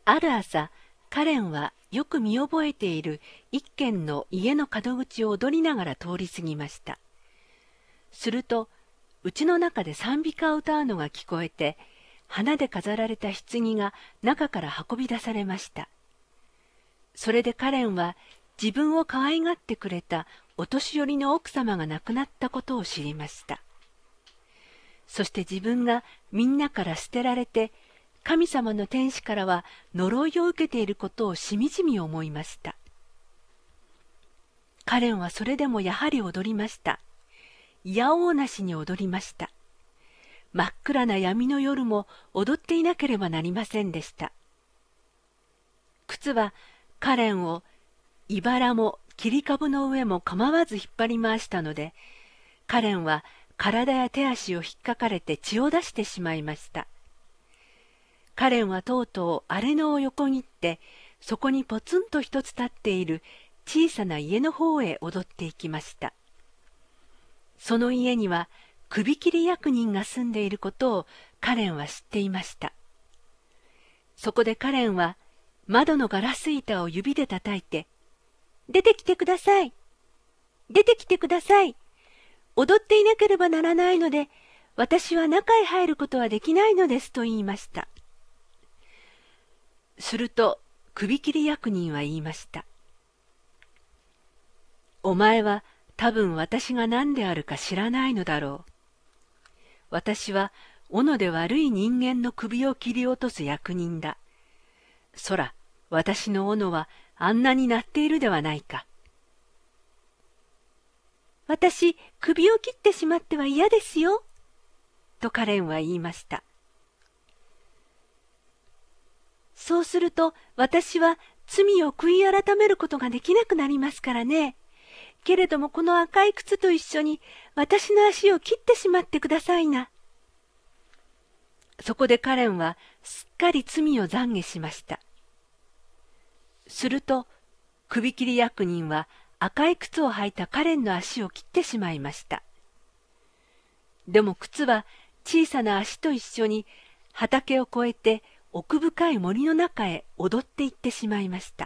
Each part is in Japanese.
ある朝、カレンはよく見覚えている一軒の家の門口を踊りながら通り過ぎました。すると、家の中で賛美歌を歌うのが聞こえて、花で飾られた棺が中から運び出されました。それでカレンは自分を可愛がってくれたお年寄りの奥様が亡くなったことを知りました。そして自分がみんなから捨てられて、神様の天使からは呪いを受けていることをしみじみ思いました。カレンはそれでもやはり踊りました。いやおうなしに踊りました。真っ暗な闇の夜も踊っていなければなりませんでした。靴はカレンを茨も切り株の上も構わず引っ張り回したので、カレンは体や手足を引っかかれて血を出してしまいました。カレンはとうとう荒れ野を横切って、そこにポツンと一つ立っている小さな家の方へ踊っていきました。その家には首切り役人が住んでいることをカレンは知っていました。そこでカレンは窓のガラス板を指で叩いて、出てきてください。出てきてください。踊っていなければならないので、私は中へ入ることはできないのですと言いました。すると首切り役人は言いました。お前は多分私が何であるか知らないのだろう。私は斧で悪い人間の首を切り落とす役人だ。そら、私の斧はあんなに鳴っているではないか。私、首を切ってしまっては嫌ですよ。とカレンは言いました。そうすると私は罪を悔い改めることができなくなりますからね。けれどもこの赤い靴と一緒に私の足を切ってしまってくださいな。そこでカレンはすっかり罪を懺悔しました。すると首切り役人は赤い靴を履いたカレンの足を切ってしまいました。でも靴は小さな足と一緒に畑を越えて奥深い森の中へ踊って行ってしまいました。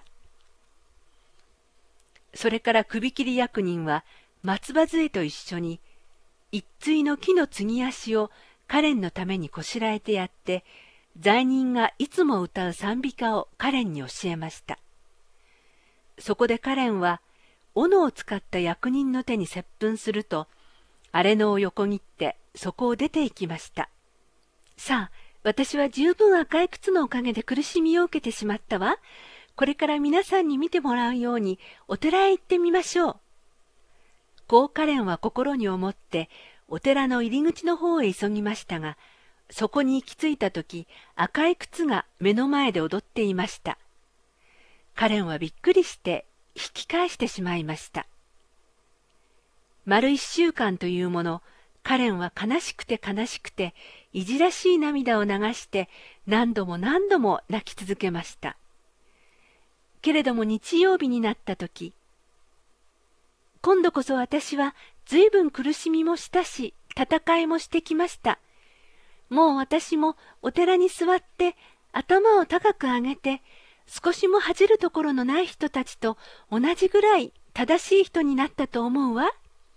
それから首切り役人は松葉杖と一緒に一対の木の継ぎ足をカレンのためにこしらえてやって、罪人がいつも歌う賛美歌をカレンに教えました。そこでカレンは斧を使った役人の手に接吻すると、荒れ野を横切ってそこを出て行きました。さあ、私は十分赤い靴のおかげで苦しみを受けてしまったわ。これから皆さんに見てもらうようにお寺へ行ってみましょう。こうカレンは心に思ってお寺の入り口の方へ急ぎましたが、そこに行き着いたとき赤い靴が目の前で踊っていました。カレンはびっくりして引き返してしまいました。丸1週間というもの、カレンは悲しくて悲しくていじらしい涙を流して何度も何度も泣き続けました。けれども日曜日になったとき、今度こそ私はずいぶん苦しみもしたし戦いもしてきました。もう私もお寺に座って頭を高く上げて少しも恥じるところのない人たちと同じぐらい正しい人になったと思うわ。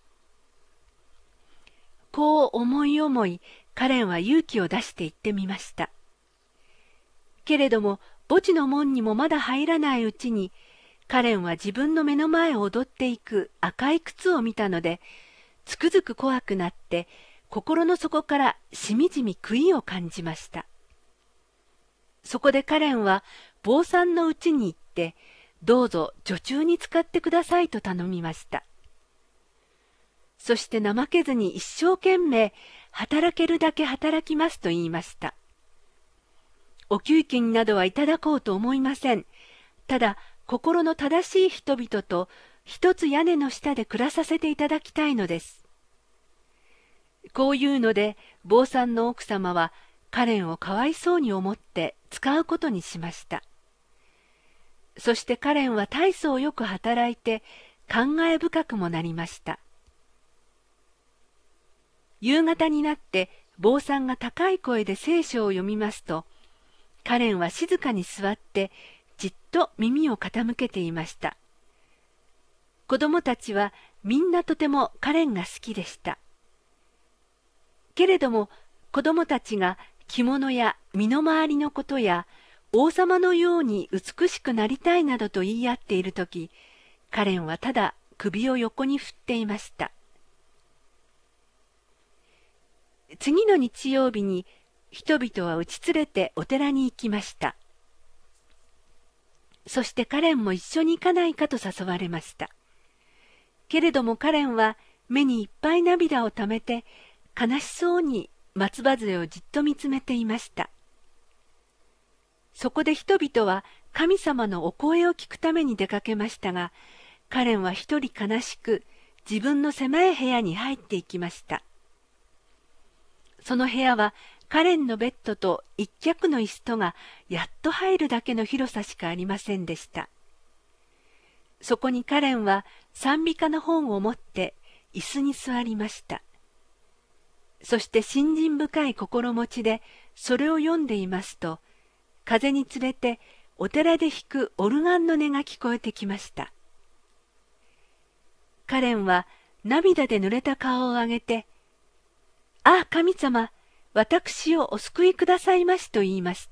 こう思い思い、カレンは勇気を出して行ってみました。けれども墓地の門にもまだ入らないうちに、カレンは自分の目の前を踊っていく赤い靴を見たので、つくづく怖くなって心の底からしみじみ悔いを感じました。そこでカレンは坊さんのうちに行って、どうぞ女中に使ってくださいと頼みました。そして怠けずに一生懸命働けるだけ働きますと言いました。お給金などはいただこうと思いません。ただ心の正しい人々と一つ屋根の下で暮らさせていただきたいのです。こういうので坊さんの奥様はカレンをかわいそうに思って使うことにしました。そしてカレンは大層よく働いて感慨深くもなりました。夕方になって坊さんが高い声で聖書を読みますと、 カレンは静かに座ってじっと耳を傾けていました。子供たちはみんなとてもカレンが好きでした。けれども子供たちが着物や身の回りのことや王様のように美しくなりたいなどと言い合っているとき、カレンはただ首を横に振っていました。次の日曜日に人々は家連れてお寺に行きました。そしてカレンも一緒に行かないかと誘われました。けれどもカレンは目にいっぱい涙をためて悲しそうに松葉杖をじっと見つめていました。そこで人々は神様のお声を聞くために出かけましたが、カレンは一人悲しく自分の狭い部屋に入っていきました。その部屋はカレンのベッドと一脚の椅子とがやっと入るだけの広さしかありませんでした。そこにカレンは賛美歌の本を持って椅子に座りました。そして信心深い心持ちでそれを読んでいますと、風につれてお寺で弾くオルガンの音が聞こえてきました。カレンは涙で濡れた顔を上げて、ああ神様、私をお救いくださいましと言いました。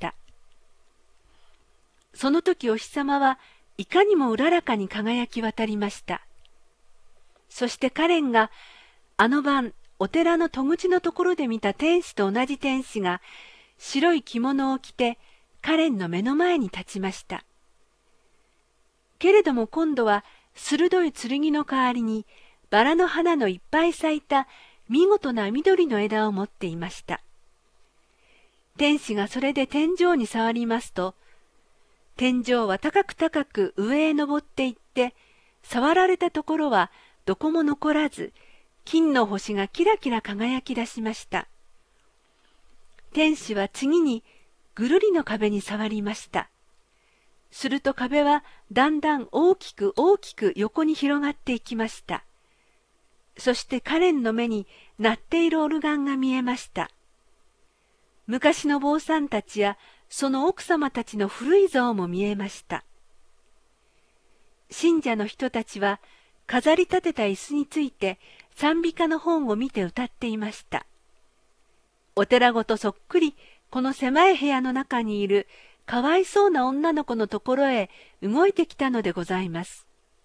その時お日様はいかにもうららかに輝き渡りました。そしてカレンがあの晩お寺の戸口のところで見た天使と同じ天使が白い着物を着てカレンの目の前に立ちました。けれども今度は鋭い剣の代わりにバラの花のいっぱい咲いた見事な緑の枝を持っていました。天使がそれで天井に触りますと、天井は高く高く上へ登っていって、触られたところはどこも残らず、金の星がキラキラ輝き出しました。天使は次にぐるりの壁に触りました。すると壁はだんだん大きく大きく横に広がっていきました。そしてカレンの目に鳴っているオルガンが見えました。昔の坊さんたちやその奥様たちの古い像も見えました。信者の人たちは飾り立てた椅子について賛美歌の本を見て歌っていました。お寺ごとそっくりこの狭い部屋の中にいるかわいそうな女の子のところへ動いてきたのでございます。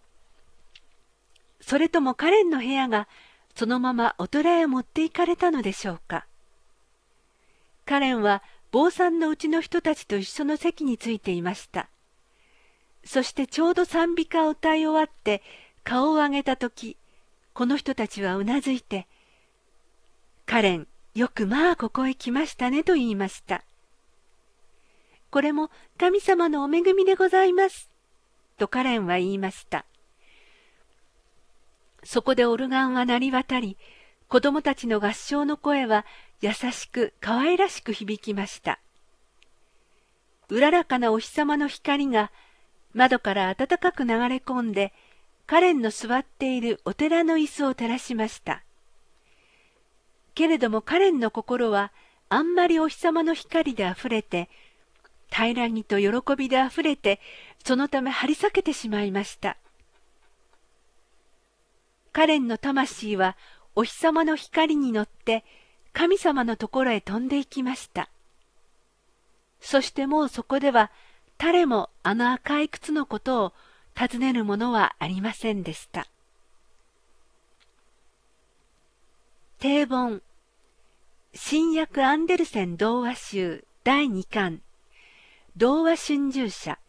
それともカレンの部屋がそのままお寺へ持って行かれたのでしょうか。カレンは坊さんのうちの人たちと一緒の席についていました。そしてちょうど賛美歌を歌い終わって顔を上げたとき、この人たちはうなずいて、カレン、よくまあここへ来ましたねと言いました。これも神様のお恵みでございます。とカレンは言いました。そこでオルガンは鳴り渡り、子供たちの合唱の声は優しく可愛らしく響きました。うららかなお日様の光が窓から暖かく流れ込んで、カレンの座っているお寺の椅子を照らしました。けれどもカレンの心はあんまりお日様の光であふれて、平らぎと喜びであふれて、そのため張り裂けてしまいました。カレンの魂はお日様の光に乗って神様のところへ飛んでいきました。そしてもうそこでは誰もあの赤い靴のことを尋ねるものはありませんでした。定本新約アンデルセン童話集第2巻童話春秋社